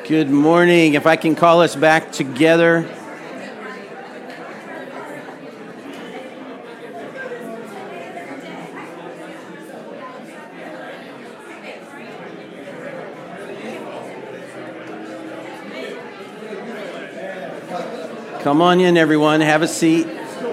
Good morning. If I can call us back together. Come on in, everyone. Have a seat.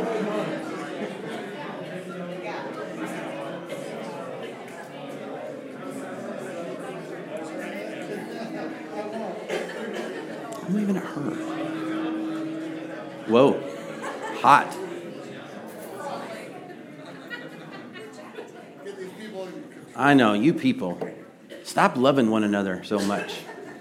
I'm leaving it her. Whoa. Hot. I know, you people. Stop loving one another so much.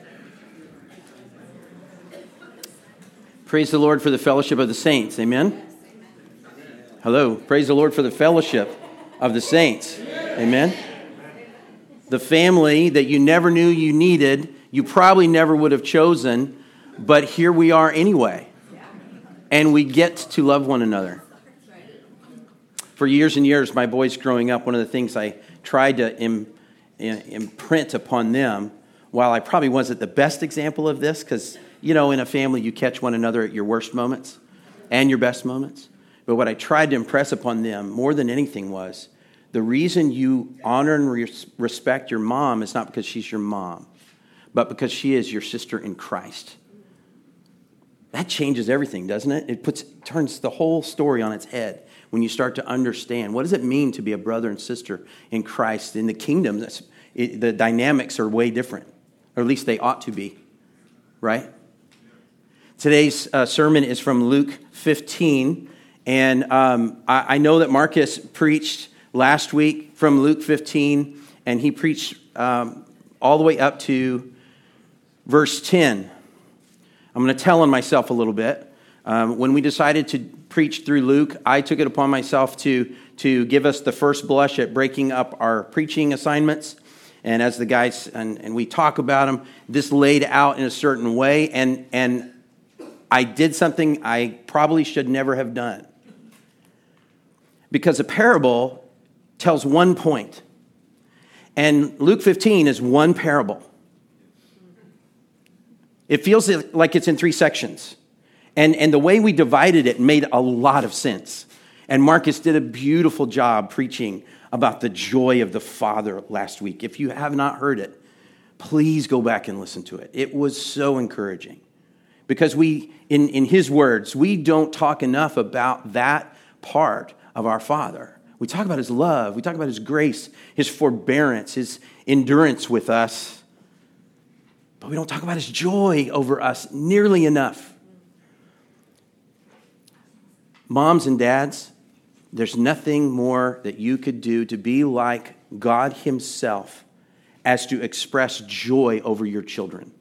Praise the Lord for the fellowship of the saints. Amen? Hello. Praise the Lord for the fellowship of the saints. Amen? The family that you never knew you needed, you probably never would have chosen, but here we are anyway. And we get to love one another. For years and years, my boys growing up, one of the things I tried to imprint upon them, while I probably wasn't the best example of this, because you know, in a family, you catch one another at your worst moments and your best moments. But what I tried to impress upon them more than anything was the reason you honor and respect your mom is not because she's your mom, but because she is your sister in Christ. That changes everything, doesn't it? It turns the whole story on its head when you start to understand what does it mean to be a brother and sister in Christ. In the kingdom, the dynamics are way different, or at least they ought to be, right? Today's sermon is from Luke 15, and I know that Marcus preached last week from Luke 15, and he preached all the way up to verse 10. I'm going to tell on myself a little bit. When we decided to preach through Luke, I took it upon myself to give us the first blush at breaking up our preaching assignments. And as the guys, and we talk about them, this laid out in a certain way, and I did something I probably should never have done. Because a parable tells one point. And Luke 15 is one parable. It feels like it's in three sections. And the way we divided it made a lot of sense. And Marcus did a beautiful job preaching about the joy of the Father last week. If you have not heard it, please go back and listen to it. It was so encouraging. Because in his words, we don't talk enough about that part of our Father. We talk about his love. We talk about his grace, his forbearance, his endurance with us. But we don't talk about his joy over us nearly enough. Moms and dads, there's nothing more that you could do to be like God himself as to express joy over your children.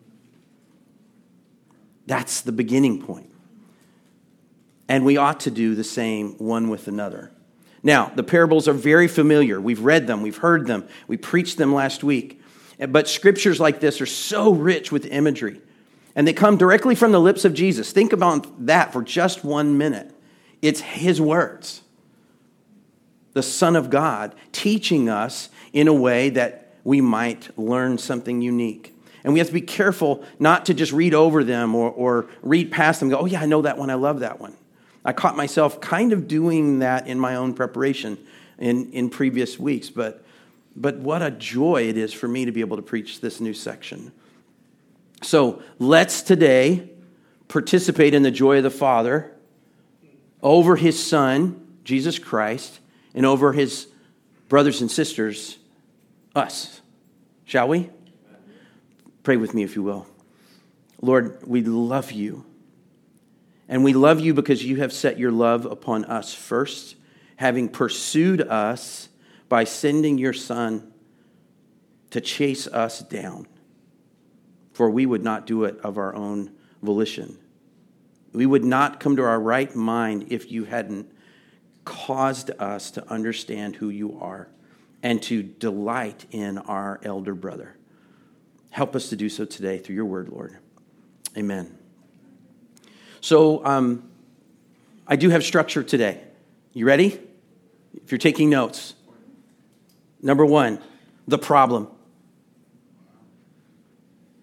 That's the beginning point. And we ought to do the same one with another. Now, the parables are very familiar. We've read them. We've heard them. We preached them last week. But scriptures like this are so rich with imagery. And they come directly from the lips of Jesus. Think about that for just 1 minute. It's his words. The Son of God teaching us in a way that we might learn something unique. And we have to be careful not to just read over them or read past them and go, oh yeah, I know that one, I love that one. I caught myself kind of doing that in my own preparation in previous weeks, but what a joy it is for me to be able to preach this new section. So let's today participate in the joy of the Father over his Son, Jesus Christ, and over his brothers and sisters, us. Shall we? Pray with me if you will. Lord, we love you. And we love you because you have set your love upon us first, having pursued us by sending your Son to chase us down. For we would not do it of our own volition. We would not come to our right mind if you hadn't caused us to understand who you are and to delight in our elder brother. Help us to do so today through your word, Lord. Amen. So I do have structure today. You ready? If you're taking notes. Number one, the problem.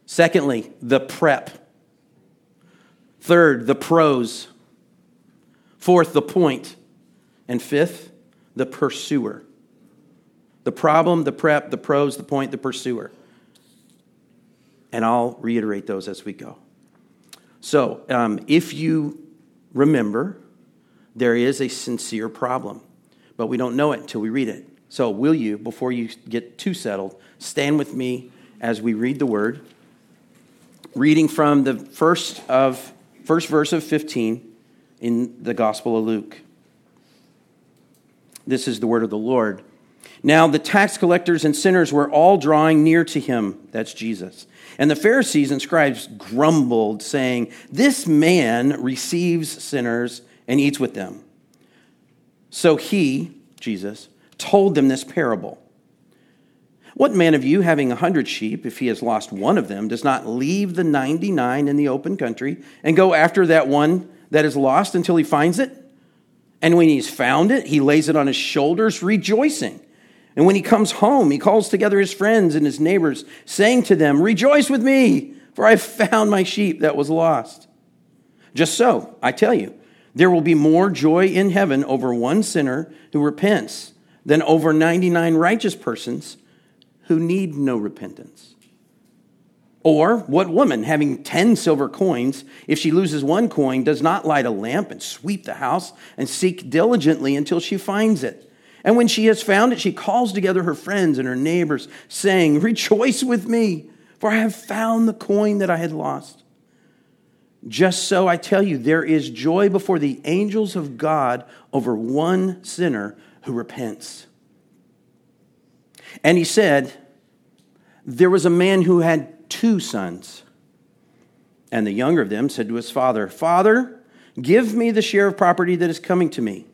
Secondly, the prep. Third, the pros. Fourth, the point. And fifth, the pursuer. The problem, the prep, the pros, the point, the pursuer. And I'll reiterate those as we go. So, if you remember, there is a sincere problem, but we don't know it until we read it. So will you, before you get too settled, stand with me as we read the word, reading from the first verse of 15 in the Gospel of Luke. This is the word of the Lord. Now the tax collectors and sinners were all drawing near to him, that's Jesus. And the Pharisees and scribes grumbled, saying, "This man receives sinners and eats with them." So he, Jesus, told them this parable. "What man of you, having 100 sheep, if he has lost one of them, does not leave the 99 in the open country and go after that one that is lost until he finds it? And when he's found it, he lays it on his shoulders, rejoicing. And when he comes home, he calls together his friends and his neighbors, saying to them, 'Rejoice with me, for I have found my sheep that was lost.' Just so, I tell you, there will be more joy in heaven over one sinner who repents than over 99 righteous persons who need no repentance. Or what woman, having 10 silver coins, if she loses one coin, does not light a lamp and sweep the house and seek diligently until she finds it? And when she has found it, she calls together her friends and her neighbors, saying, 'Rejoice with me, for I have found the coin that I had lost.' Just so, I tell you, there is joy before the angels of God over one sinner who repents." And he said, "There was a man who had 2 sons. And the younger of them said to his father, 'Father, give me the share of property that is coming to me.'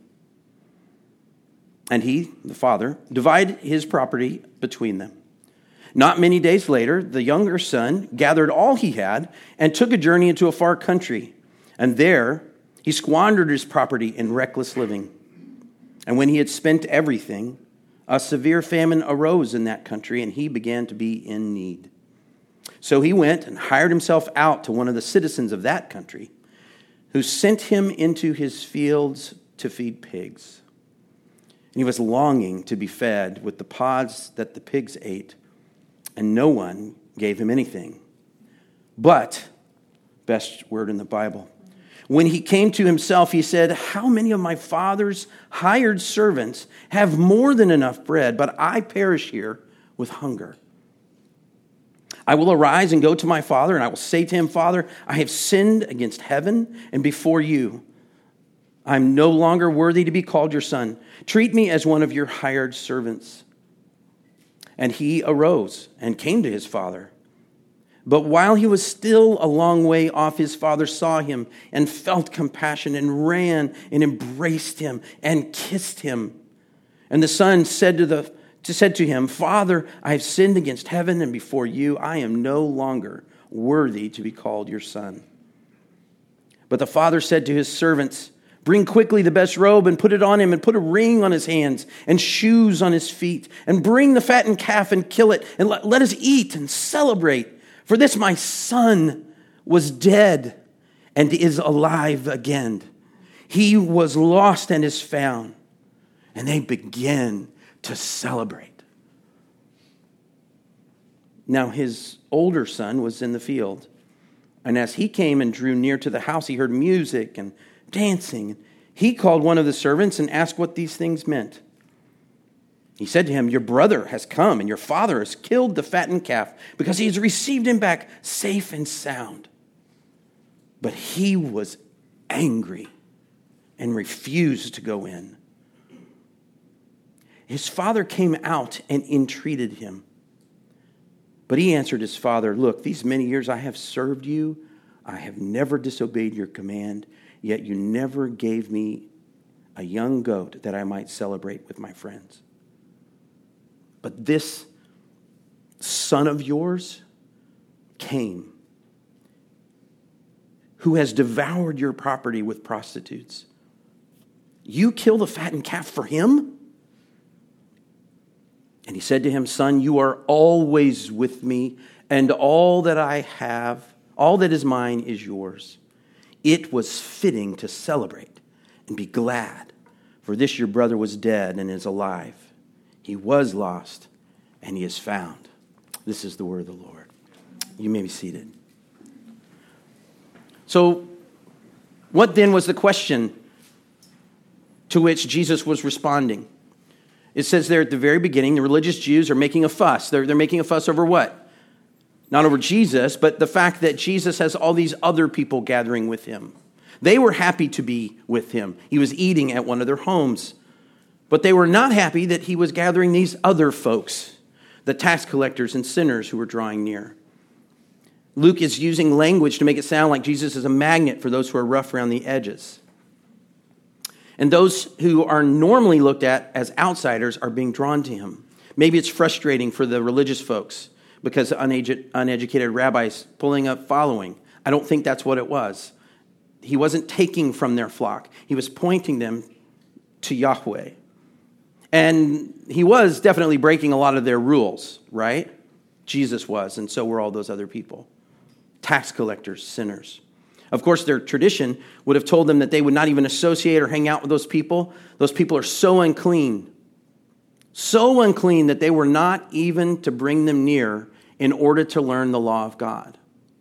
And he, the father, divided his property between them. Not many days later, the younger son gathered all he had and took a journey into a far country. And there he squandered his property in reckless living. And when he had spent everything, a severe famine arose in that country, and he began to be in need. So he went and hired himself out to one of the citizens of that country, who sent him into his fields to feed pigs. And he was longing to be fed with the pods that the pigs ate, and no one gave him anything. But, best word in the Bible, when he came to himself, he said, 'How many of my father's hired servants have more than enough bread, but I perish here with hunger? I will arise and go to my father, and I will say to him, Father, I have sinned against heaven and before you. I am no longer worthy to be called your son. Treat me as one of your hired servants.' And he arose and came to his father. But while he was still a long way off, his father saw him and felt compassion and ran and embraced him and kissed him. And the son said to him, 'Father, I have sinned against heaven and before you. I am no longer worthy to be called your son.' But the father said to his servants, 'Bring quickly the best robe and put it on him, and put a ring on his hands and shoes on his feet, and bring the fattened calf and kill it, and let us eat and celebrate. For this my son was dead and is alive again. He was lost and is found.' And they began to celebrate. Now his older son was in the field, and as he came and drew near to the house, he heard music and dancing. He called one of the servants and asked what these things meant. He said to him, 'Your brother has come, and your father has killed the fattened calf, because he has received him back safe and sound.' But he was angry and refused to go in. His father came out and entreated him. But he answered his father, 'Look, these many years I have served you. I have never disobeyed your command, yet you never gave me a young goat that I might celebrate with my friends. But this son of yours came, who has devoured your property with prostitutes. You kill the fattened calf for him?' And he said to him, 'Son, you are always with me, and all that I have, all that is mine is yours. It was fitting to celebrate and be glad, for this your brother was dead and is alive. He was lost, and he is found. This is the word of the Lord. You may be seated. So, what then was the question to which Jesus was responding? It says there at the very beginning, the religious Jews are making a fuss. They're making a fuss over what? Not over Jesus, but the fact that Jesus has all these other people gathering with him. They were happy to be with him. He was eating at one of their homes. But they were not happy that he was gathering these other folks, the tax collectors and sinners who were drawing near. Luke is using language to make it sound like Jesus is a magnet for those who are rough around the edges. And those who are normally looked at as outsiders are being drawn to him. Maybe it's frustrating for the religious folks because uneducated rabbis pulling up following. I don't think that's what it was. He wasn't taking from their flock. He was pointing them to Yahweh. And he was definitely breaking a lot of their rules, right? Jesus was, and so were all those other people. Tax collectors, sinners. Of course, their tradition would have told them that they would not even associate or hang out with those people. Those people are so unclean that they were not even to bring them near in order to learn the law of God.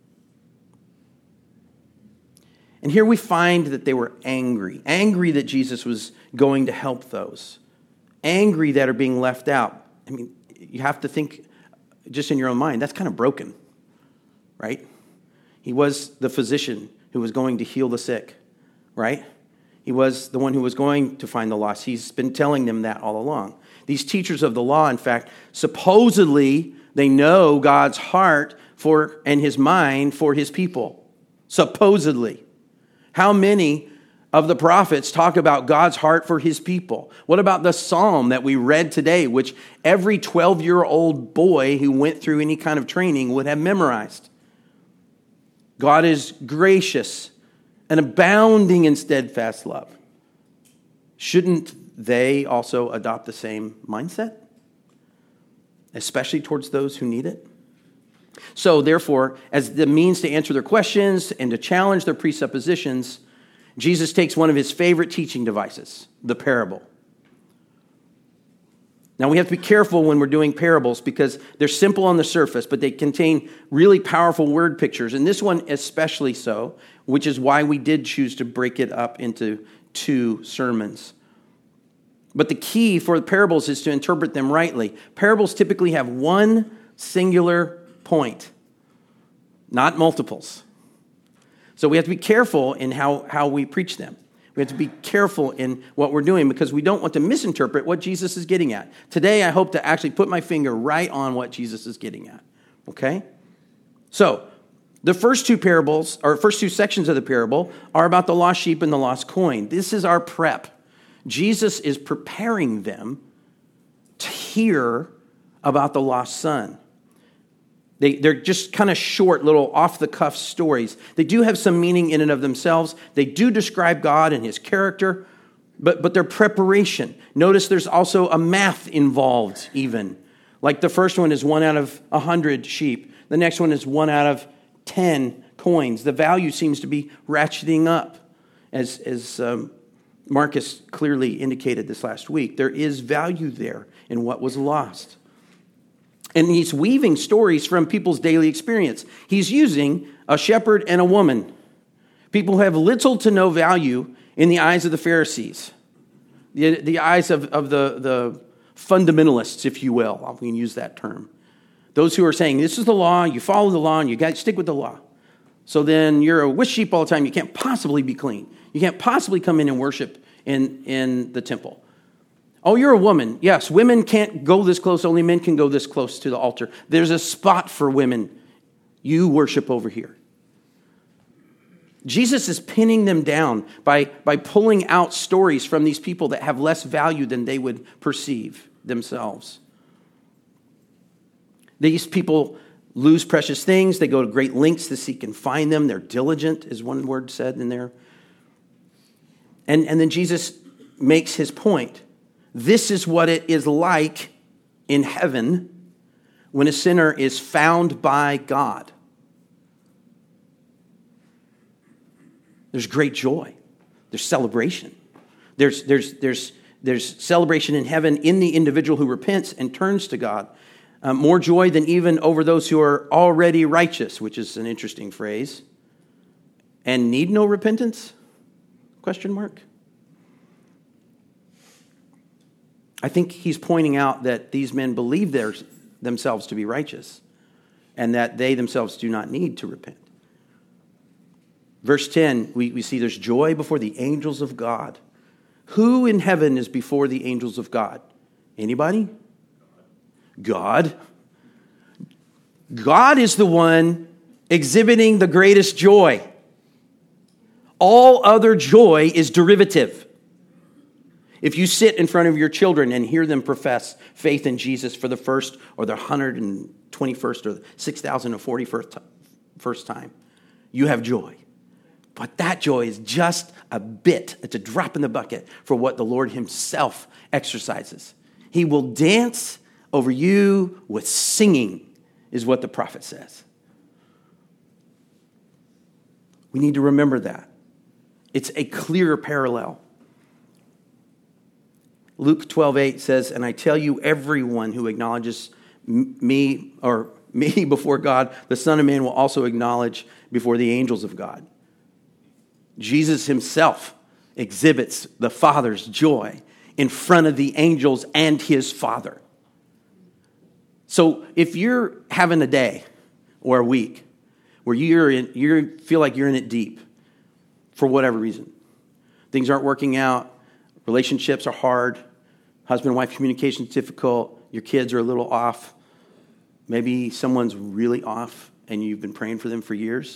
And here we find that they were angry that Jesus was going to help those, angry that are being left out. I mean, you have to think just in your own mind, that's kind of broken, right? He was the physician who was going to heal the sick, right? He was the one who was going to find the lost. He's been telling them that all along. These teachers of the law, in fact, supposedly they know God's heart for and his mind for his people. Supposedly. How many of the prophets talk about God's heart for his people? What about the psalm that we read today, which every 12-year-old boy who went through any kind of training would have memorized? God is gracious and abounding in steadfast love. Shouldn't they also adopt the same mindset? Especially towards those who need it? So, therefore, as the means to answer their questions and to challenge their presuppositions, Jesus takes one of his favorite teaching devices, the parable. Now, we have to be careful when we're doing parables because they're simple on the surface, but they contain really powerful word pictures. And this one especially so, which is why we did choose to break it up into 2 sermons. But the key for the parables is to interpret them rightly. Parables typically have one singular point, not multiples. So we have to be careful in how we preach them. We have to be careful in what we're doing because we don't want to misinterpret what Jesus is getting at. Today, I hope to actually put my finger right on what Jesus is getting at. Okay? So, the first 2 parables, or first 2 sections of the parable, are about the lost sheep and the lost coin. This is our prep. Jesus is preparing them to hear about the lost son. They're just kind of short, little off-the-cuff stories. They do have some meaning in and of themselves. They do describe God and his character, but they're preparation. Notice there's also a math involved even. Like the first one is 1 out of 100 sheep. The next one is 1 out of 10 coins. The value seems to be ratcheting up, as Marcus clearly indicated this last week. There is value there in what was lost. And he's weaving stories from people's daily experience. He's using a shepherd and a woman. People who have little to no value in the eyes of the Pharisees. The eyes of the fundamentalists, if you will. We can use that term. Those who are saying, this is the law, you follow the law, and you got to stick with the law. So then you're a wish sheep all the time. You can't possibly be clean. You can't possibly come in and worship in the temple. Oh, you're a woman. Yes, women can't go this close. Only men can go this close to the altar. There's a spot for women. You worship over here. Jesus is pinning them down by pulling out stories from these people that have less value than they would perceive themselves. These people lose precious things. They go to great lengths to seek and find them. They're diligent, is one word said in there. And then Jesus makes his point. This is what it is like in heaven when a sinner is found by God, there's great joy. There's celebration. There's celebration in heaven in the individual who repents and turns to God. More joy than even over those who are already righteous, which is an interesting phrase. And need no repentance? Question mark. I think he's pointing out that these men believe themselves to be righteous and that they themselves do not need to repent. Verse 10, we see there's joy before the angels of God. Who in heaven is before the angels of God? Anybody? God. God is the one exhibiting the greatest joy. All other joy is derivative. If you sit in front of your children and hear them profess faith in Jesus for the first or the 121st or the 6,041st time, you have joy. But that joy is just a bit, it's a drop in the bucket for what the Lord himself exercises. He will dance over you with singing, is what the prophet says. We need to remember that. It's a clear parallel. Luke 12:8 says, and I tell you, everyone who acknowledges me before God, the Son of Man will also acknowledge before the angels of God. Jesus himself exhibits the Father's joy in front of the angels and his Father. So if you're having a day or a week where you feel like you're in it deep for whatever reason, things aren't working out, relationships are hard, husband-wife communication is difficult, your kids are a little off, maybe someone's really off and you've been praying for them for years,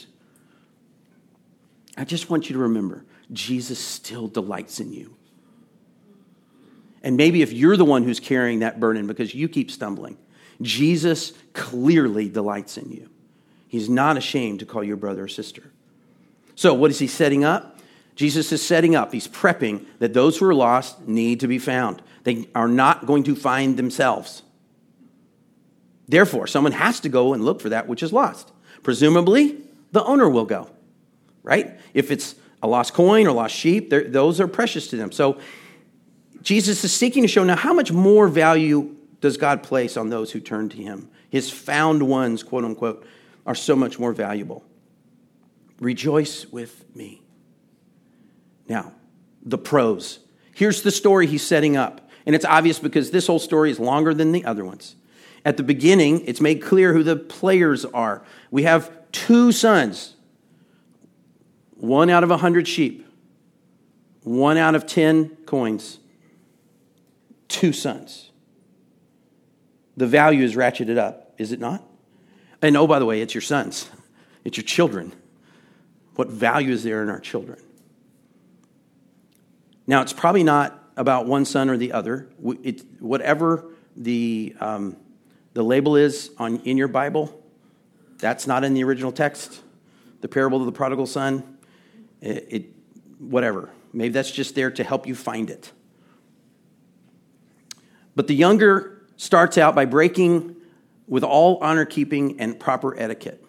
I just want you to remember, Jesus still delights in you. And maybe if you're the one who's carrying that burden because you keep stumbling, Jesus clearly delights in you. He's not ashamed to call you brother or sister. So what is he setting up? Jesus is setting up, he's prepping that those who are lost need to be found. They are not going to find themselves. Therefore, someone has to go and look for that which is lost. Presumably, the owner will go, right? If it's a lost coin or lost sheep, those are precious to them. So Jesus is seeking to show now how much more value does God place on those who turn to him. His found ones, quote unquote, are so much more valuable. Rejoice with me. Now, the pros. Here's the story he's setting up. And it's obvious because this whole story is longer than the other ones. At the beginning, it's made clear who the players are. We have 2 sons. 1 out of 100 sheep. 1 out of 10 coins. 2 sons. The value is ratcheted up, is it not? And oh, by the way, it's your sons. It's your children. What value is there in our children? Now, it's probably not about one son or the other. Whatever the label is in your Bible, that's not in the original text. The parable of the prodigal son, whatever. Maybe that's just there to help you find it. But the younger starts out by breaking with all honor-keeping and proper etiquette.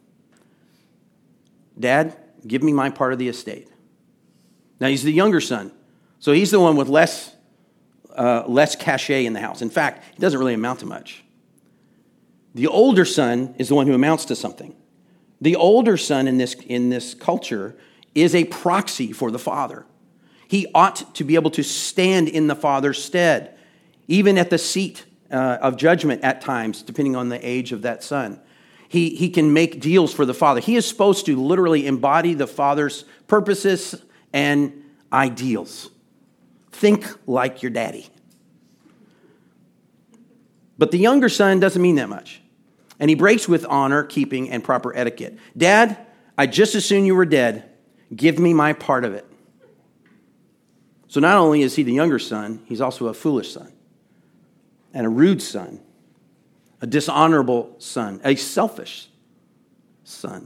Dad, give me my part of the estate. Now, he's the younger son, so he's the one with less cachet in the house. In fact, he doesn't really amount to much. The older son is the one who amounts to something. The older son in this culture is a proxy for the father. He ought to be able to stand in the father's stead, even at the seat of judgment at times, depending on the age of that son. He can make deals for the father. He is supposed to literally embody the father's purposes and ideals. Think like your daddy. But the younger son doesn't mean that much. And he breaks with honor, keeping, and proper etiquette. Dad, I'd just as soon you were dead. Give me my part of it. So not only is he the younger son, he's also a foolish son. And a rude son. A dishonorable son. A selfish son.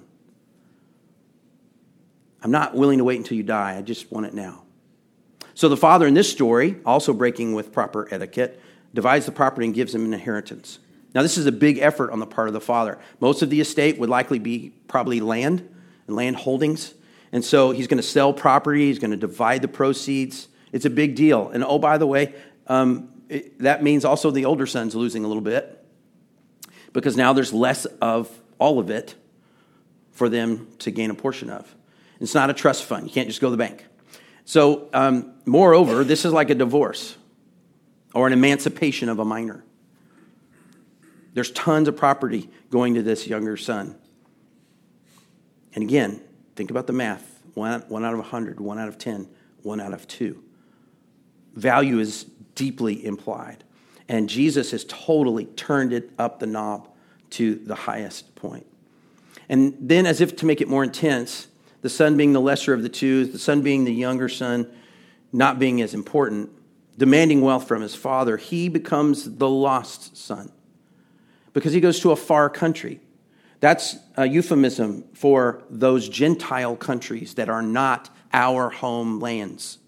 I'm not willing to wait until you die. I just want it now. So the father in this story, also breaking with proper etiquette, divides the property and gives him an inheritance. Now, this is a big effort on the part of the father. Most of the estate would likely be probably land and land holdings. And so he's going to sell property. He's going to divide the proceeds. It's a big deal. And oh, by the way, that means also the older son's losing a little bit because now there's less of all of it for them to gain a portion of. It's not a trust fund. You can't just go to the bank. So, moreover, this is like a divorce or an emancipation of a minor. There's tons of property going to this younger son. And again, think about the math. One out of 100, 1 out of 10, 1 out of 2. Value is deeply implied. And Jesus has totally turned it up the knob to the highest point. And then, as if to make it more intense, the son being the lesser of the two, the son being the younger son, not being as important, demanding wealth from his father, he becomes the lost son because he goes to a far country. That's a euphemism for those Gentile countries that are not our homelands.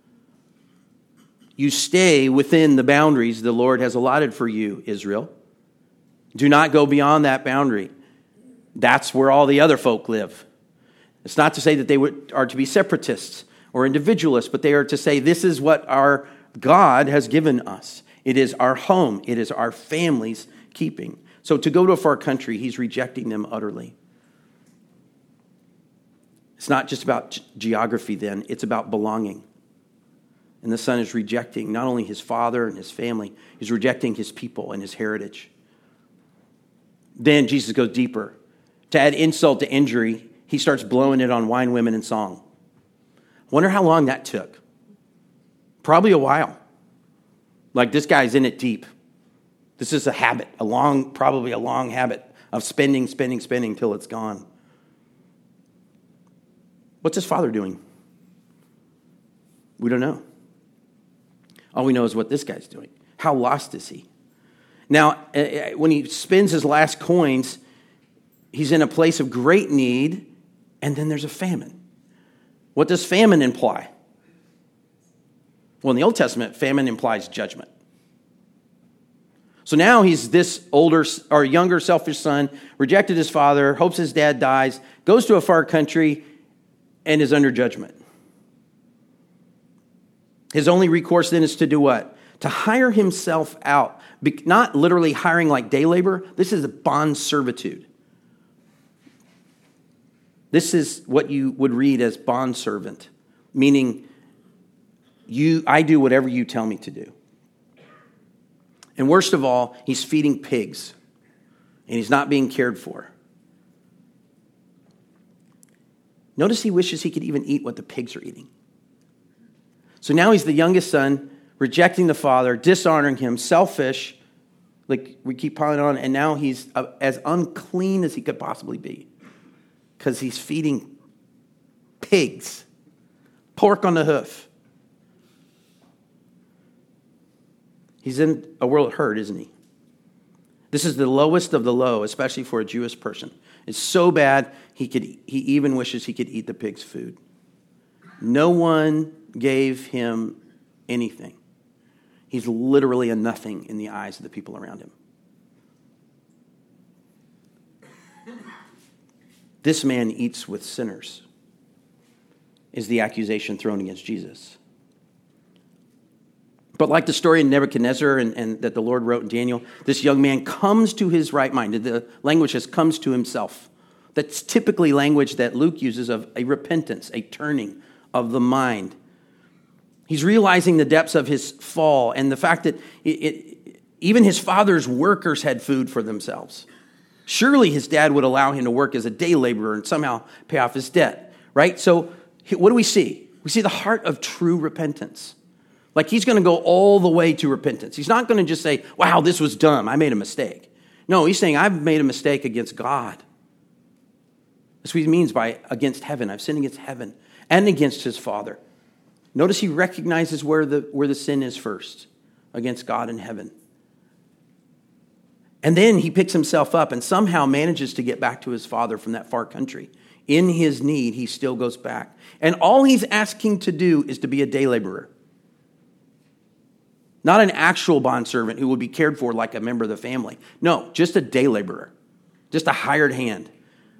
You stay within the boundaries the Lord has allotted for you, Israel. Do not go beyond that boundary. That's where all the other folk live. It's not to say that they are to be separatists or individualists, but they are to say this is what our God has given us. It is our home. It is our family's keeping. So to go to a far country, he's rejecting them utterly. It's not just about geography then, it's about belonging. And the son is rejecting not only his father and his family, he's rejecting his people and his heritage. Then Jesus goes deeper. To add insult to injury, he starts blowing it on wine, women, and song. Wonder how long that took. Probably a while. Like this guy's in it deep. This is a habit, probably a long habit of spending till it's gone. What's his father doing? We don't know. All we know is what this guy's doing. How lost is he? Now, when he spends his last coins, he's in a place of great need, and then there's a famine. What does famine imply? Well, in the Old Testament, famine implies judgment. So now he's this older or younger selfish son, rejected his father, hopes his dad dies, goes to a far country, and is under judgment. His only recourse then is to do what? To hire himself out. Not literally hiring like day labor. This is a bond servitude. This is what you would read as bond servant, meaning I do whatever you tell me to do. And worst of all, he's feeding pigs, and he's not being cared for. Notice he wishes he could even eat what the pigs are eating. So now he's the youngest son, rejecting the father, dishonoring him, selfish, like we keep piling on, and now he's as unclean as he could possibly be because he's feeding pigs, pork on the hoof. He's in a world of hurt, isn't he? This is the lowest of the low, especially for a Jewish person. It's so bad, he even wishes he could eat the pig's food. No one gave him anything. He's literally a nothing in the eyes of the people around him. This man eats with sinners, is the accusation thrown against Jesus. But like the story in Nebuchadnezzar and that the Lord wrote in Daniel, this young man comes to his right mind. The language says comes to himself. That's typically language that Luke uses of a repentance, a turning of the mind. He's realizing the depths of his fall and the fact that even his father's workers had food for themselves. Surely his dad would allow him to work as a day laborer and somehow pay off his debt, right? So what do we see? We see the heart of true repentance. Like he's going to go all the way to repentance. He's not going to just say, wow, this was dumb. I made a mistake. No, he's saying, I've made a mistake against God. That's what he means by against heaven. I've sinned against heaven and against his father. Notice he recognizes where the sin is first, against God and heaven. And then he picks himself up and somehow manages to get back to his father from that far country. In his need, he still goes back. And all he's asking to do is to be a day laborer. Not an actual bondservant who would be cared for like a member of the family. No, just a day laborer, just a hired hand.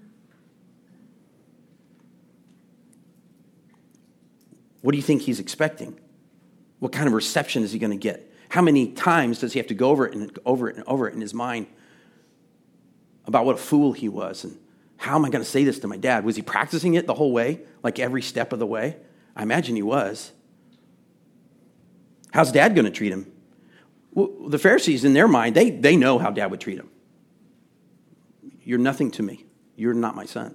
What do you think he's expecting? What kind of reception is he going to get? How many times does he have to go over it and over it and over it in his mind about what a fool he was? And how am I going to say this to my dad? Was he practicing it the whole way, like every step of the way? I imagine he was. How's dad going to treat him? Well, the Pharisees, in their mind, they know how dad would treat him. You're nothing to me. You're not my son.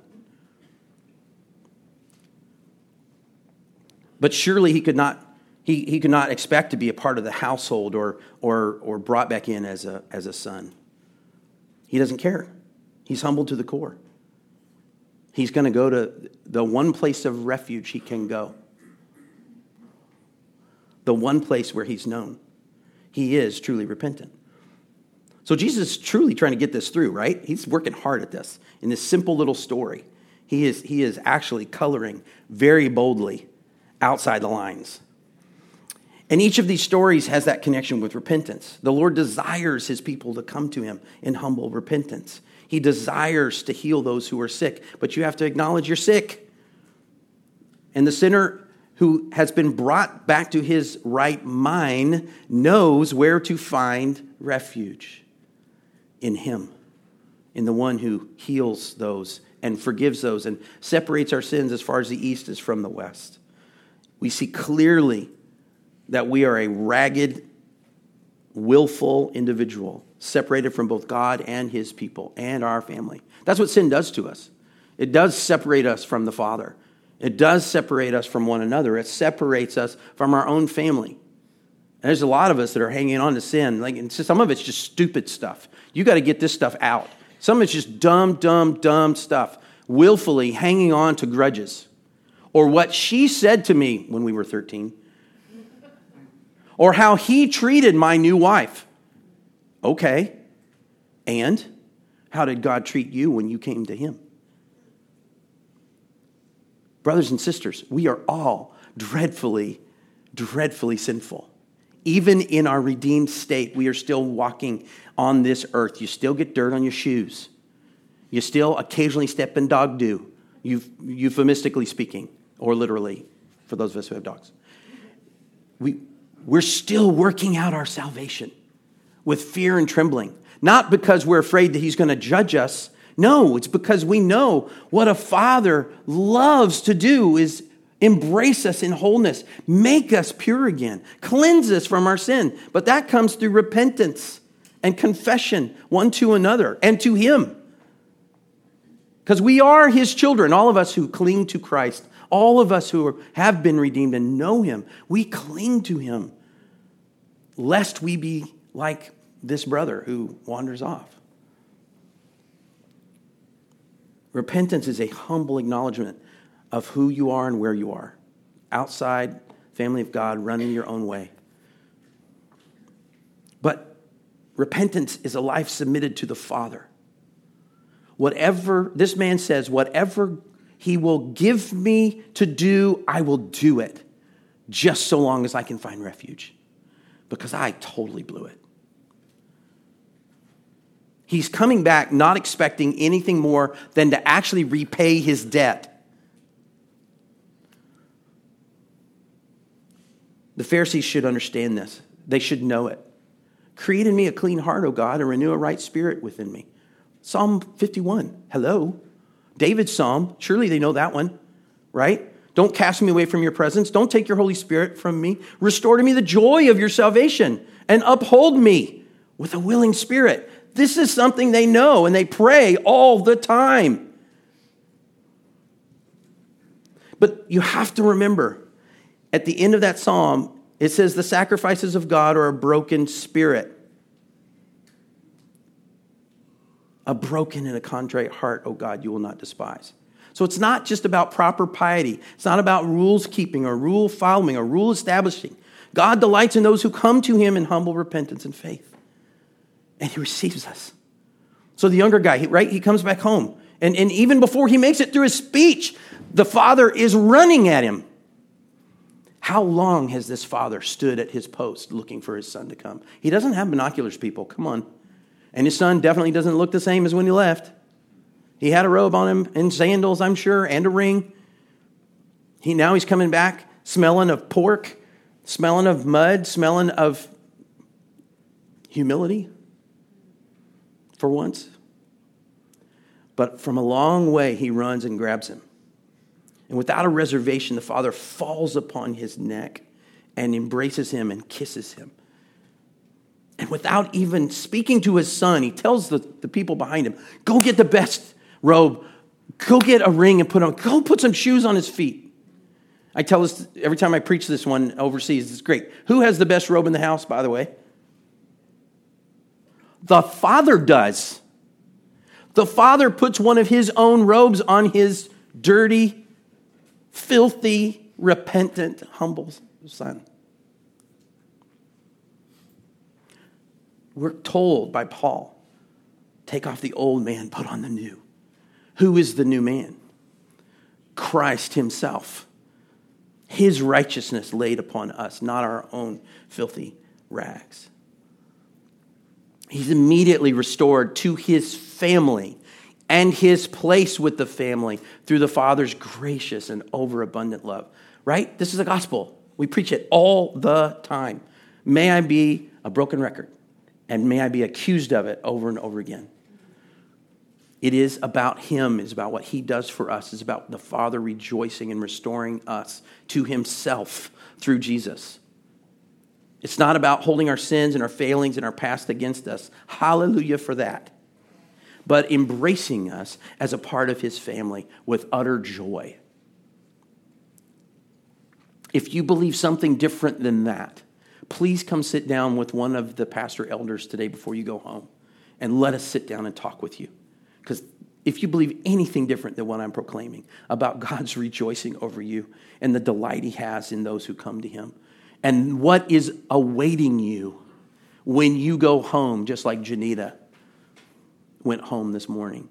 But surely he could not expect to be a part of the household or brought back in as a son. He doesn't care. He's humbled to the core. He's going to go to the one place of refuge he can go. The one place where he's known. He is truly repentant. So Jesus is truly trying to get this through, right? He's working hard at this in this simple little story. He is actually coloring very boldly outside the lines. And each of these stories has that connection with repentance. The Lord desires his people to come to him in humble repentance. He desires to heal those who are sick, but you have to acknowledge you're sick. And the sinner who has been brought back to his right mind knows where to find refuge in him, in the one who heals those and forgives those and separates our sins as far as the east is from the west. We see clearly that we are a ragged, willful individual, separated from both God and his people and our family. That's what sin does to us. It does separate us from the Father. It does separate us from one another. It separates us from our own family. And there's a lot of us that are hanging on to sin. Like, some of it's just stupid stuff. You got to get this stuff out. Some of it's just dumb stuff. Willfully hanging on to grudges. Or what she said to me when we were 13. Or how he treated my new wife. Okay. And how did God treat you when you came to him? Brothers and sisters, we are all dreadfully sinful. Even in our redeemed state, we are still walking on this earth. You still get dirt on your shoes. You still occasionally step in dog doo, euphemistically speaking, or literally, for those of us who have dogs. We're still working out our salvation with fear and trembling. Not because we're afraid that he's going to judge us. No, it's because we know what a father loves to do is embrace us in wholeness, make us pure again, cleanse us from our sin. But that comes through repentance and confession one to another and to him. Because we are his children, all of us who cling to Christ, all of us who have been redeemed and know him, we cling to him, lest we be like this brother who wanders off. Repentance is a humble acknowledgement of who you are and where you are. Outside, family of God, running your own way. But repentance is a life submitted to the Father. Whatever, this man says, whatever he will give me to do, I will do it. Just so long as I can find refuge. Because I totally blew it. He's coming back not expecting anything more than to actually repay his debt. The Pharisees should understand this. They should know it. Create in me a clean heart, O God, and renew a right spirit within me. Psalm 51. Hello. David's psalm. Surely they know that one, right? Don't cast me away from your presence. Don't take your Holy Spirit from me. Restore to me the joy of your salvation and uphold me with a willing spirit. This is something they know and they pray all the time. But you have to remember, at the end of that psalm, it says the sacrifices of God are a broken spirit. A broken and a contrite heart, O God, you will not despise. So it's not just about proper piety. It's not about rules keeping or rule following or rule establishing. God delights in those who come to him in humble repentance and faith. And he receives us. So the younger guy, he comes back home. And even before he makes it through his speech, the father is running at him. How long has this father stood at his post looking for his son to come? He doesn't have binoculars, people. Come on. And his son definitely doesn't look the same as when he left. He had a robe on him and sandals, I'm sure, and a ring. Now he's coming back smelling of pork, smelling of mud, smelling of humility for once. But from a long way, he runs and grabs him. And without a reservation, the father falls upon his neck and embraces him and kisses him. And without even speaking to his son, he tells the people behind him, go get the best robe. Go get a ring and put on. Go put some shoes on his feet. I tell this every time I preach this one overseas. It's great. Who has the best robe in the house, by the way? The father does. The father puts one of his own robes on his dirty, filthy, repentant, humble son. We're told by Paul, take off the old man, put on the new. Who is the new man? Christ himself. His righteousness laid upon us, not our own filthy rags. He's immediately restored to his family and his place with the family through the Father's gracious and overabundant love. Right? This is the gospel. We preach it all the time. May I be a broken record, and may I be accused of it over and over again. It is about him. It's about what he does for us. It's about the Father rejoicing and restoring us to himself through Jesus. It's not about holding our sins and our failings and our past against us. Hallelujah for that. But embracing us as a part of his family with utter joy. If you believe something different than that, please come sit down with one of the pastor elders today before you go home and let us sit down and talk with you. Because if you believe anything different than what I'm proclaiming about God's rejoicing over you and the delight he has in those who come to him, and what is awaiting you when you go home, just like Janita went home this morning.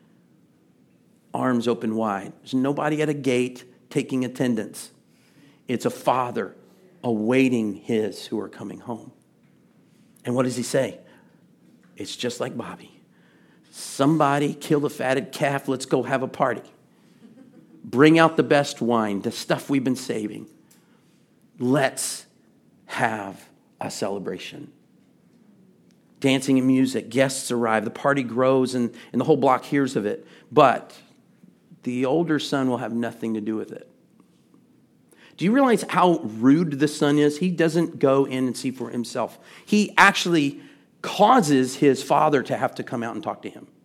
Arms open wide. There's nobody at a gate taking attendance. It's a father awaiting his who are coming home. And what does he say? It's just like Bobby. Somebody kill the fatted calf. Let's go have a party. Bring out the best wine, the stuff we've been saving. Let's have a celebration. Dancing and music, guests arrive, the party grows, and the whole block hears of it. But the older son will have nothing to do with it. Do you realize how rude the son is? He doesn't go in and see for himself. He actually causes his father to have to come out and talk to him.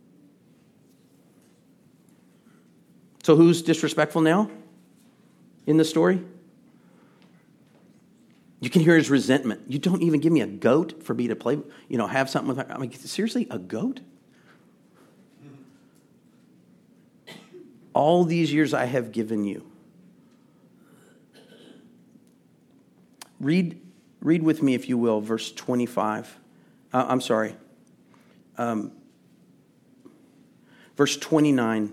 So who's disrespectful now in the story? You can hear his resentment. You don't even give me a goat for me to play, have something with. I'm like, seriously, a goat? All these years I have given you. Read with me, if you will, verse 25. Verse 29.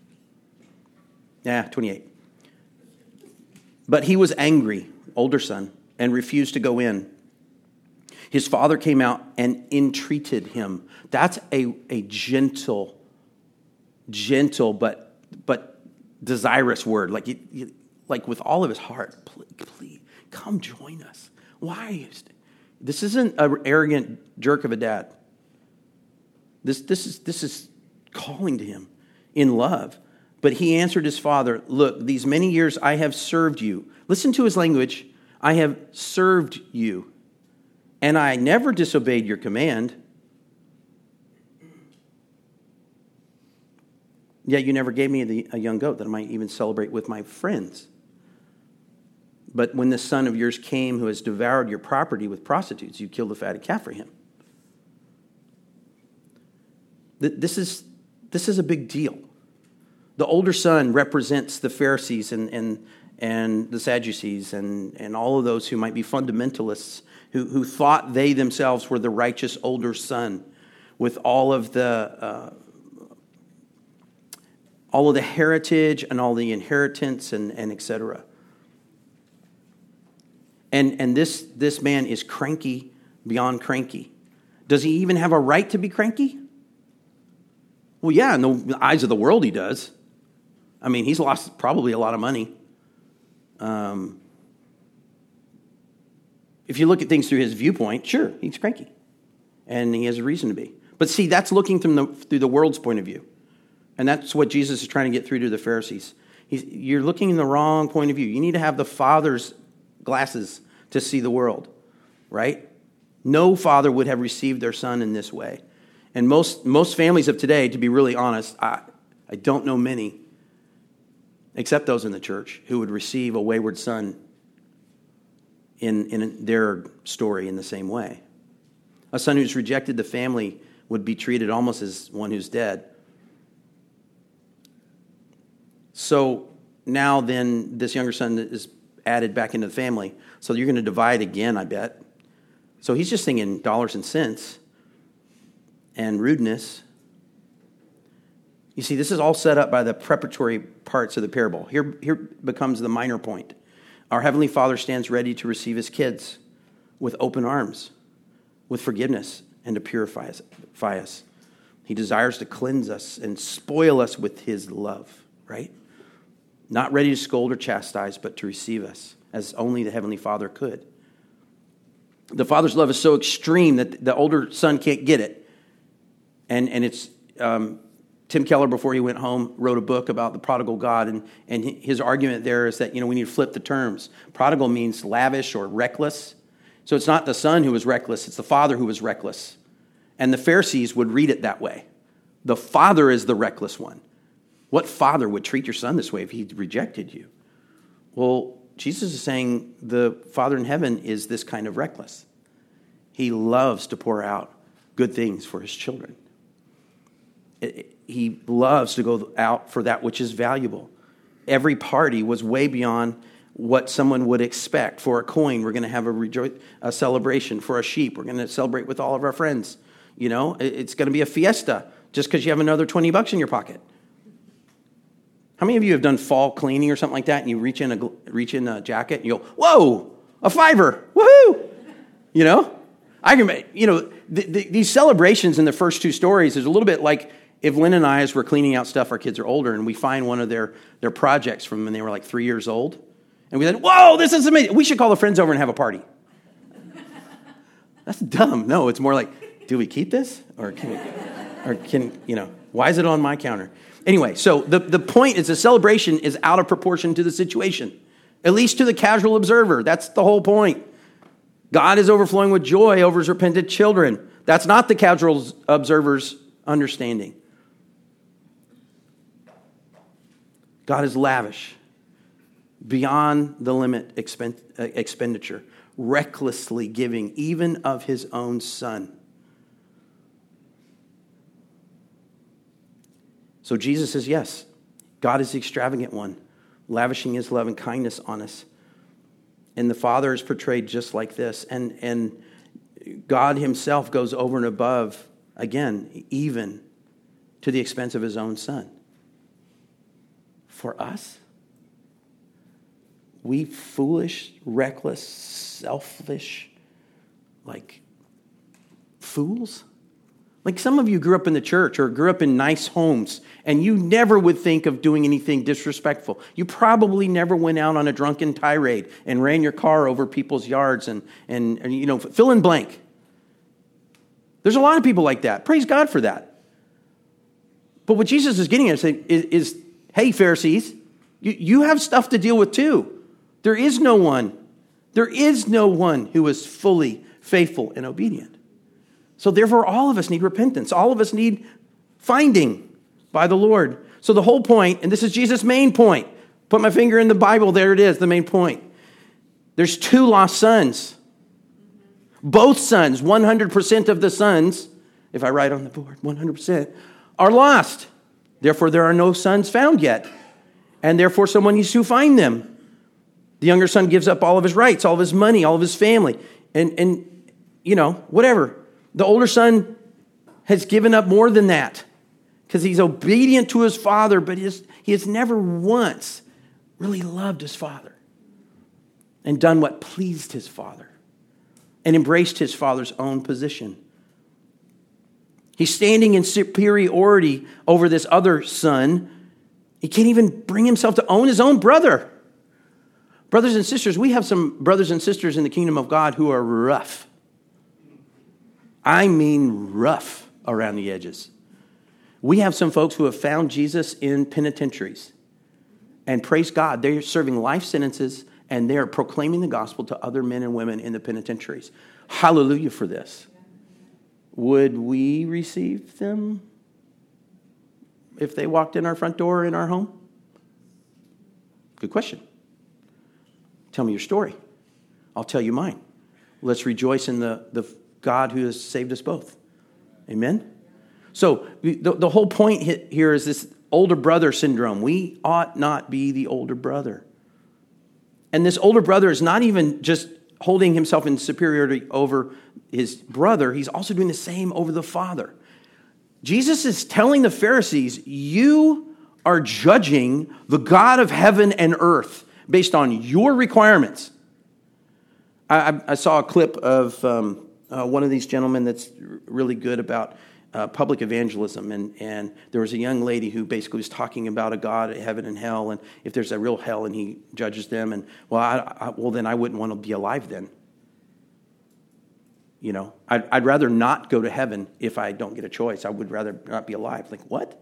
28. But he was angry, older son, and refused to go in. His father came out and entreated him. That's a gentle but desirous word. Like with all of his heart. Please come join us. Why? This isn't an arrogant jerk of a dad. This is calling to him in love. But he answered his father, look, these many years I have served you. Listen to his language. I have served you, and I never disobeyed your command. Yet you never gave me a young goat that I might even celebrate with my friends. But when this son of yours came who has devoured your property with prostitutes, you killed a fatted calf for him. This is a big deal. The older son represents the Pharisees and the Sadducees and all of those who might be fundamentalists who thought they themselves were the righteous older son with all of the heritage and all the inheritance and et cetera. And this man is cranky beyond cranky. Does he even have a right to be cranky? Well, yeah, in the eyes of the world he does. I mean, he's lost probably a lot of money. If you look at things through his viewpoint, sure, he's cranky. And he has a reason to be. But see, that's looking through the world's point of view. And that's what Jesus is trying to get through to the Pharisees. You're looking in the wrong point of view. You need to have the Father's glasses to see the world, right? No father would have received their son in this way. And most families of today, to be really honest, I don't know many, except those in the church, who would receive a wayward son in their story in the same way. A son who's rejected the family would be treated almost as one who's dead. So now then this younger son is added back into the family. So you're going to divide again, I bet. So he's just thinking dollars and cents and rudeness. You see, this is all set up by the preparatory parts of the parable. Here becomes the minor point. Our Heavenly Father stands ready to receive his kids with open arms, with forgiveness, and to purify us. He desires to cleanse us and spoil us with his love, right? Not ready to scold or chastise, but to receive us, as only the Heavenly Father could. The Father's love is so extreme that the older son can't get it. And it's Tim Keller, before he went home, wrote a book about the prodigal God, and his argument there is that, we need to flip the terms. Prodigal means lavish or reckless. So it's not the son who was reckless, it's the father who was reckless. And the Pharisees would read it that way. The father is the reckless one. What father would treat your son this way if he rejected you? Well, Jesus is saying the Father in heaven is this kind of reckless. He loves to pour out good things for his children. He loves to go out for that which is valuable. Every party was way beyond what someone would expect. For a coin, we're going to have a celebration. For a sheep, we're going to celebrate with all of our friends. It's going to be a fiesta just because you have another $20 in your pocket. How many of you have done fall cleaning or something like that, and you reach in a jacket and you go, whoa, a $5, woohoo! I can, these celebrations in the first two stories is a little bit like if Lynn and I, as we're cleaning out stuff, our kids are older, and we find one of their projects from when they were like 3 years old, and we said, whoa, this is amazing. We should call the friends over and have a party. That's dumb. No, it's more like, do we keep this? Or can why is it on my counter? Anyway, so the point is the celebration is out of proportion to the situation, at least to the casual observer. That's the whole point. God is overflowing with joy over his repentant children. That's not the casual observer's understanding. God is lavish, beyond the limit expenditure, recklessly giving even of his own son. So Jesus says, yes, God is the extravagant one, lavishing his love and kindness on us. And the Father is portrayed just like this. And God himself goes over and above, again, even to the expense of his own son. For us, we foolish, reckless, selfish, fools. Like some of you grew up in the church or grew up in nice homes, and you never would think of doing anything disrespectful. You probably never went out on a drunken tirade and ran your car over people's yards and fill in blank. There's a lot of people like that. Praise God for that. But what Jesus is getting at is hey, Pharisees, you have stuff to deal with too. There is no one who is fully faithful and obedient. So therefore, all of us need repentance. All of us need finding by the Lord. So the whole point, and this is Jesus' main point. Put my finger in the Bible. There it is, the main point. There's two lost sons. Both sons, 100% of the sons, if I write on the board, 100%, are lost. Therefore, there are no sons found yet. And therefore, someone needs to find them. The younger son gives up all of his rights, all of his money, all of his family, and whatever. The older son has given up more than that because he's obedient to his father, but he has never once really loved his father. and done what pleased his father and embraced his father's own position. He's standing in superiority over this other son. He can't even bring himself to own his own brother. Brothers and sisters, we have some brothers and sisters in the kingdom of God who are rough. I mean rough around the edges. We have some folks who have found Jesus in penitentiaries. And praise God, they're serving life sentences and they're proclaiming the gospel to other men and women in the penitentiaries. Hallelujah for this. Would we receive them if they walked in our front door in our home? Good question. Tell me your story. I'll tell you mine. Let's rejoice in the God who has saved us both. Amen? So the whole point here is this older brother syndrome. We ought not be the older brother. And this older brother is not even just holding himself in superiority over his brother. He's also doing the same over the father. Jesus is telling the Pharisees, you are judging the God of heaven and earth based on your requirements. I saw a clip of one of these gentlemen that's really good about public evangelism, and there was a young lady who basically was talking about a God of heaven and hell, and if there's a real hell and he judges them, and well, then I wouldn't want to be alive then. You know, I'd rather not go to heaven if I don't get a choice. I would rather not be alive. Like, what?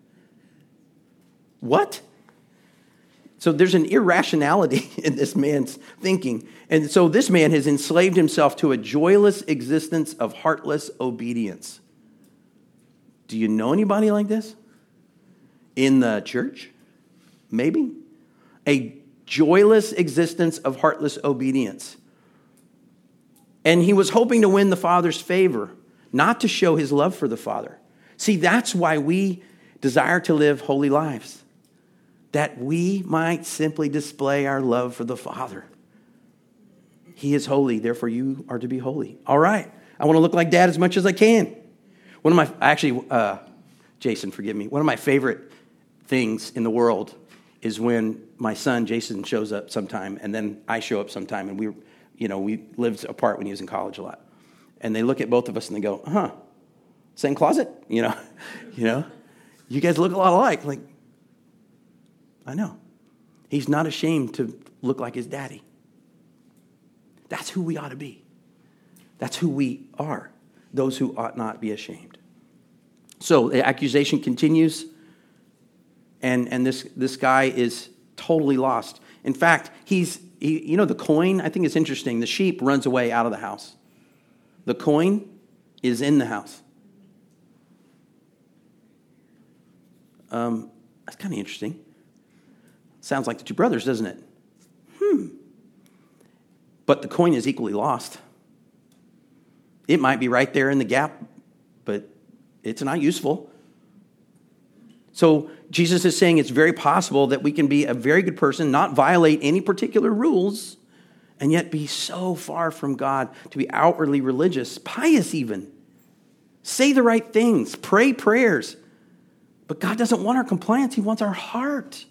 What? So there's an irrationality in this man's thinking. And so this man has enslaved himself to a joyless existence of heartless obedience. Do you know anybody like this? In the church? Maybe. A joyless existence of heartless obedience. And he was hoping to win the Father's favor, not to show his love for the Father. See, that's why we desire to live holy lives, that we might simply display our love for the Father. He is holy, therefore you are to be holy. All right, I want to look like Dad as much as I can. Jason, forgive me. One of my favorite things in the world is when my son, Jason, shows up sometime, and then I show up sometime, and we lived apart when he was in college a lot. And they look at both of us and they go, same closet? You guys look a lot alike. Like, I know. He's not ashamed to look like his daddy. That's who we ought to be. That's who we are. Those who ought not be ashamed. So the accusation continues, and this guy is totally lost. In fact, the coin, I think it's interesting. The sheep runs away out of the house. The coin is in the house. That's kind of interesting. Sounds like the two brothers, doesn't it? But the coin is equally lost. It might be right there in the gap, but it's not useful. So Jesus is saying it's very possible that we can be a very good person, not violate any particular rules, and yet be so far from God to be outwardly religious, pious even. Say the right things, pray prayers. But God doesn't want our compliance, He wants our heart.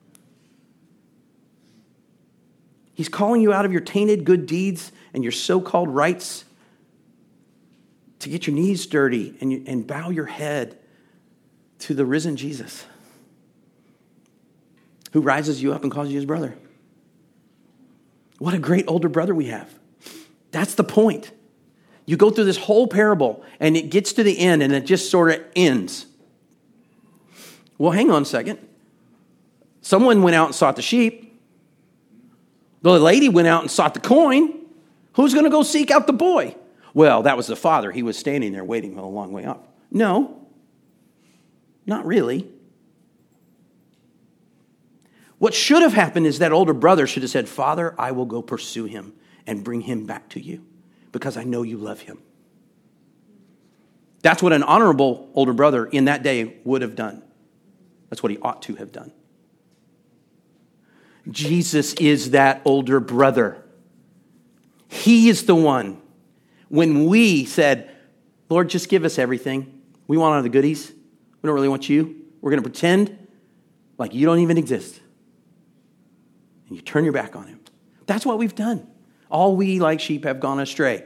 He's calling you out of your tainted good deeds and your so-called rights to get your knees dirty and bow your head to the risen Jesus, who rises you up and calls you his brother. What a great older brother we have. That's the point. You go through this whole parable, and it gets to the end, and it just sort of ends. Well, hang on a second. Someone went out and sought the sheep. The lady went out and sought the coin. Who's going to go seek out the boy? Well, that was the father. He was standing there waiting a long way off. No, not really. What should have happened is that older brother should have said, Father, I will go pursue him and bring him back to you because I know you love him. That's what an honorable older brother in that day would have done. That's what he ought to have done. Jesus is that older brother. He is the one. When we said, Lord, just give us everything. We want all the goodies. We don't really want you. We're going to pretend like you don't even exist. And you turn your back on him. That's what we've done. All we like sheep have gone astray.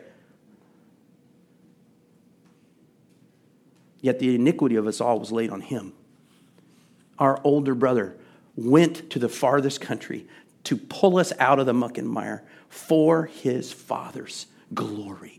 Yet the iniquity of us all was laid on him. Our older brother went to the farthest country to pull us out of the muck and mire for his Father's glory.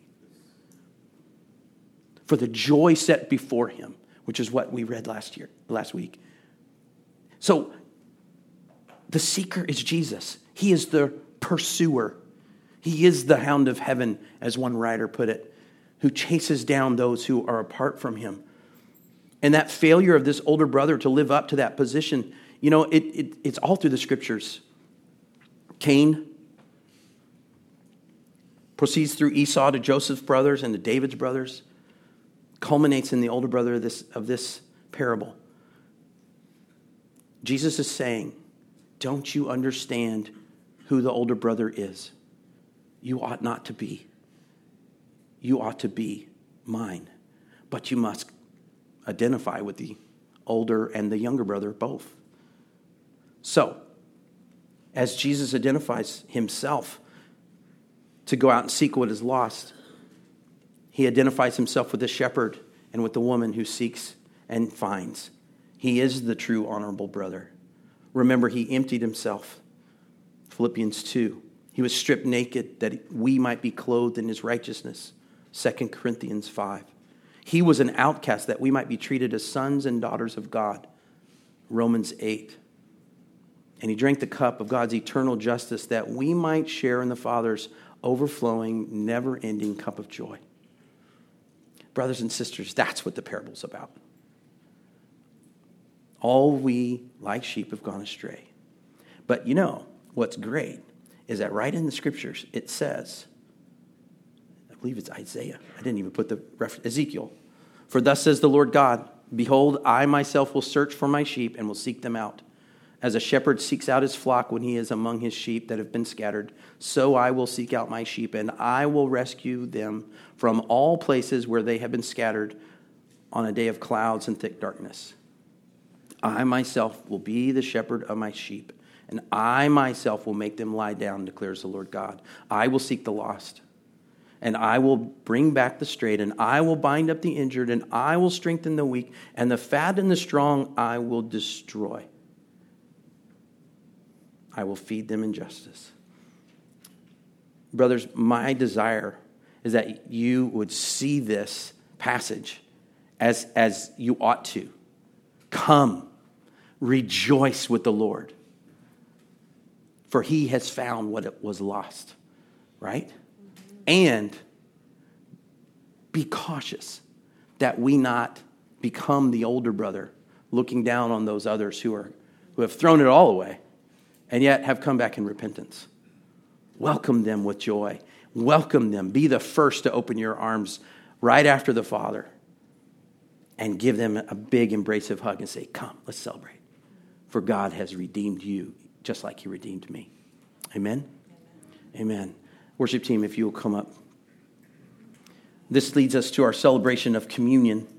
For the joy set before him, which is what we read last week. So the seeker is Jesus. He is the pursuer. He is the hound of heaven, as one writer put it, who chases down those who are apart from him. And that failure of this older brother to live up to that position, it's all through the scriptures. Cain proceeds through Esau to Joseph's brothers and to David's brothers, culminates in the older brother of this parable. Jesus is saying, don't you understand who the older brother is? You ought not to be. You ought to be mine. But you must identify with the older and the younger brother both. So, as Jesus identifies himself to go out and seek what is lost, he identifies himself with the shepherd and with the woman who seeks and finds. He is the true honorable brother. Remember, he emptied himself. Philippians 2. He was stripped naked that we might be clothed in his righteousness. 2 Corinthians 5. He was an outcast that we might be treated as sons and daughters of God. Romans 8. And he drank the cup of God's eternal justice that we might share in the Father's overflowing, never-ending cup of joy. Brothers and sisters, that's what the parable's about. All we, like sheep, have gone astray. But what's great is that right in the scriptures, it says, I believe it's Isaiah. I didn't even put the reference. Ezekiel. For thus says the Lord God, behold, I myself will search for my sheep and will seek them out. As a shepherd seeks out his flock when he is among his sheep that have been scattered, so I will seek out my sheep, and I will rescue them from all places where they have been scattered on a day of clouds and thick darkness. I myself will be the shepherd of my sheep, and I myself will make them lie down, declares the Lord God. I will seek the lost, and I will bring back the strayed, and I will bind up the injured, and I will strengthen the weak, and the fat and the strong I will destroy. I will feed them in justice. Brothers, my desire is that you would see this passage as you ought to. Come, rejoice with the Lord, for he has found what it was lost, right? And be cautious that we not become the older brother looking down on those others who have thrown it all away and yet have come back in repentance. Welcome them with joy. Welcome them. Be the first to open your arms right after the Father and give them a big embracive hug and say, come, let's celebrate. For God has redeemed you just like he redeemed me. Amen? Amen. Worship team, if you will come up. This leads us to our celebration of communion.